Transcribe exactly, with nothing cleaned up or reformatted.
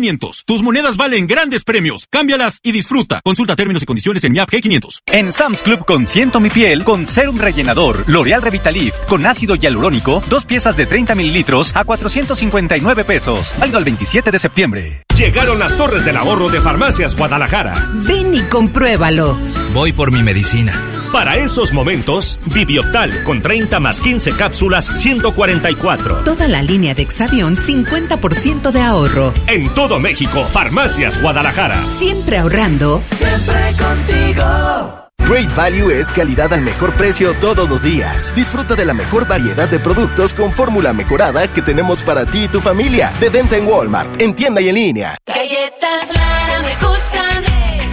quinientos. Tus monedas valen grandes premios. Cámbialas y disfruta. Consulta términos y condiciones en mi app G quinientos. En Sam's Club consiento mi piel con Serum Rellenador L'Oreal Revitalift con ácido hialurónico, dos piezas de treinta mililitros a cuatrocientos cincuenta y nueve pesos. Válido al veintisiete de septiembre. Llegaron las torres del ahorro de Farmacias Guadalajara. Ven y compruébalo. Voy por mi medicina. Para esos momentos, Vivioptal con treinta más quince cápsulas, ciento cuarenta y cuatro. Toda la línea de Exavión, cincuenta por ciento de ahorro. En todo México, Farmacias Guadalajara. Siempre ahorrando. Siempre contigo. Great Value es calidad al mejor precio todos los días. Disfruta de la mejor variedad de productos con fórmula mejorada que tenemos para ti y tu familia. De venta en Walmart, en tienda y en línea. Galletas Lara me gustan.